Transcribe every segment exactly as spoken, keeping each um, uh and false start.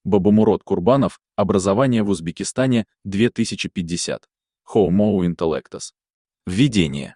Бабамурод Курбанов, образование в Узбекистане, две тысячи пятьдесят. Homo intellectus. Введение.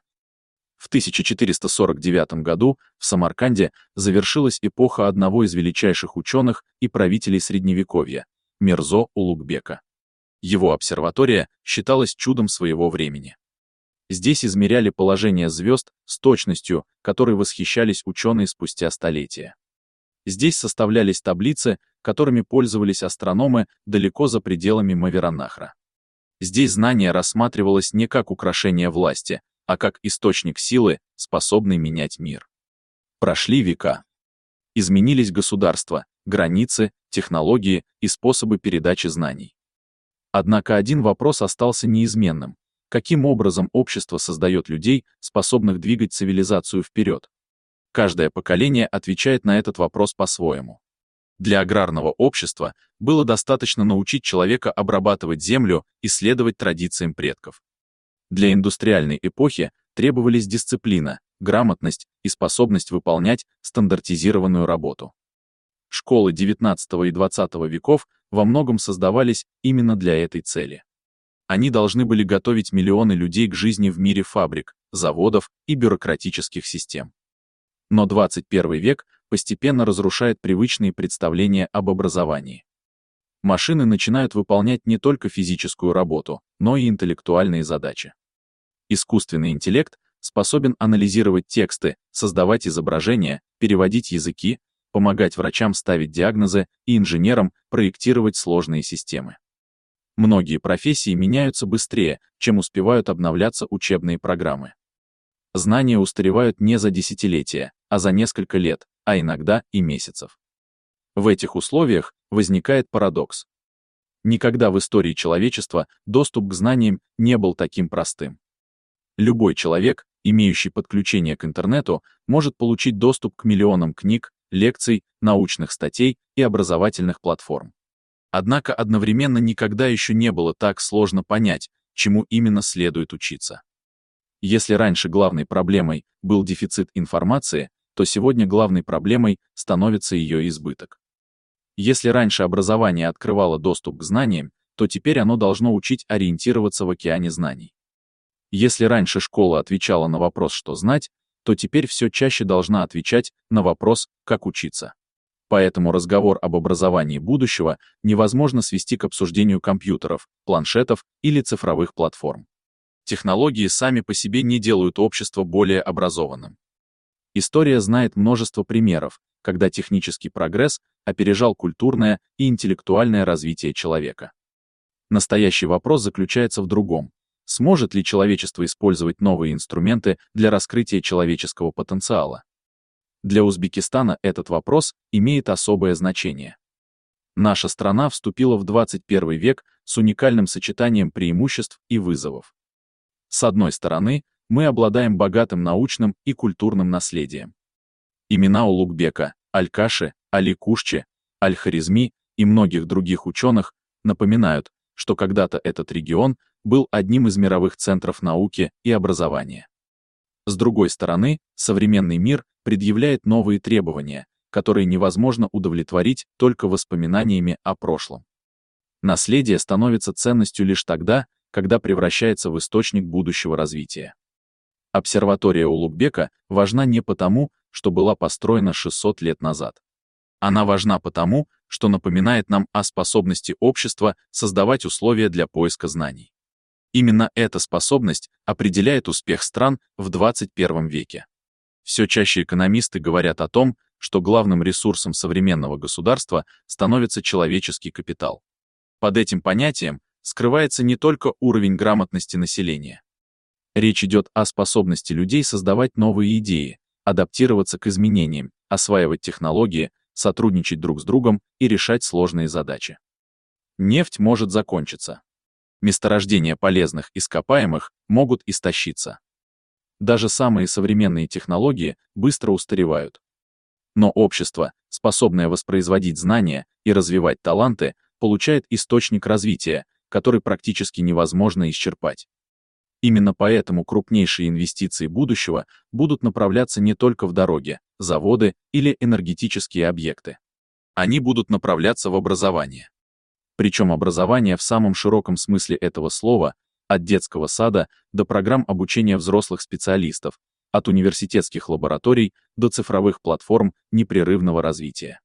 В тысяча четыреста сорок девятом году в Самарканде завершилась эпоха одного из величайших ученых и правителей Средневековья – Мирзо Улугбека. Его обсерватория считалась чудом своего времени. Здесь измеряли положение звезд с точностью, которой восхищались ученые спустя столетия. Здесь составлялись таблицы, которыми пользовались астрономы далеко за пределами Мавераннахра. Здесь знание рассматривалось не как украшение власти, а как источник силы, способный менять мир. Прошли века. Изменились государства, границы, технологии и способы передачи знаний. Однако один вопрос остался неизменным. Каким образом общество создает людей, способных двигать цивилизацию вперед? Каждое поколение отвечает на этот вопрос по-своему. Для аграрного общества было достаточно научить человека обрабатывать землю и следовать традициям предков. Для индустриальной эпохи требовались дисциплина, грамотность и способность выполнять стандартизированную работу. Школы девятнадцатого и двадцатого веков во многом создавались именно для этой цели. Они должны были готовить миллионы людей к жизни в мире фабрик, заводов и бюрократических систем. Но двадцать первый век постепенно разрушает привычные представления об образовании. Машины начинают выполнять не только физическую работу, но и интеллектуальные задачи. Искусственный интеллект способен анализировать тексты, создавать изображения, переводить языки, помогать врачам ставить диагнозы и инженерам проектировать сложные системы. Многие профессии меняются быстрее, чем успевают обновляться учебные программы. Знания устаревают не за десятилетия, а за несколько лет, а иногда и месяцев. В этих условиях возникает парадокс. Никогда в истории человечества доступ к знаниям не был таким простым. Любой человек, имеющий подключение к интернету, может получить доступ к миллионам книг, лекций, научных статей и образовательных платформ. Однако одновременно никогда еще не было так сложно понять, чему именно следует учиться. Если раньше главной проблемой был дефицит информации, то сегодня главной проблемой становится ее избыток. Если раньше образование открывало доступ к знаниям, то теперь оно должно учить ориентироваться в океане знаний. Если раньше школа отвечала на вопрос «что знать», то теперь все чаще должна отвечать на вопрос «как учиться». Поэтому разговор об образовании будущего невозможно свести к обсуждению компьютеров, планшетов или цифровых платформ. Технологии сами по себе не делают общество более образованным. История знает множество примеров, когда технический прогресс опережал культурное и интеллектуальное развитие человека. Настоящий вопрос заключается в другом. Сможет ли человечество использовать новые инструменты для раскрытия человеческого потенциала? Для Узбекистана этот вопрос имеет особое значение. Наша страна вступила в двадцать первый век с уникальным сочетанием преимуществ и вызовов. С одной стороны, мы обладаем богатым научным и культурным наследием. Имена Улугбека, Аль-Каши, Али Кушчи, Аль-Хорезми и многих других ученых напоминают, что когда-то этот регион был одним из мировых центров науки и образования. С другой стороны, современный мир предъявляет новые требования, которые невозможно удовлетворить только воспоминаниями о прошлом. Наследие становится ценностью лишь тогда, когда превращается в источник будущего развития. Обсерватория Улугбека важна не потому, что была построена шестьсот лет назад. Она важна потому, что напоминает нам о способности общества создавать условия для поиска знаний. Именно эта способность определяет успех стран в двадцать первом веке. Все чаще экономисты говорят о том, что главным ресурсом современного государства становится человеческий капитал. Под этим понятием скрывается не только уровень грамотности населения. Речь идет о способности людей создавать новые идеи, адаптироваться к изменениям, осваивать технологии, сотрудничать друг с другом и решать сложные задачи. Нефть может закончиться. Месторождения полезных ископаемых могут истощиться. Даже самые современные технологии быстро устаревают. Но общество, способное воспроизводить знания и развивать таланты, получает источник развития, который практически невозможно исчерпать. Именно поэтому крупнейшие инвестиции будущего будут направляться не только в дороги, заводы или энергетические объекты. Они будут направляться в образование. Причем образование в самом широком смысле этого слова, от детского сада до программ обучения взрослых специалистов, от университетских лабораторий до цифровых платформ непрерывного развития.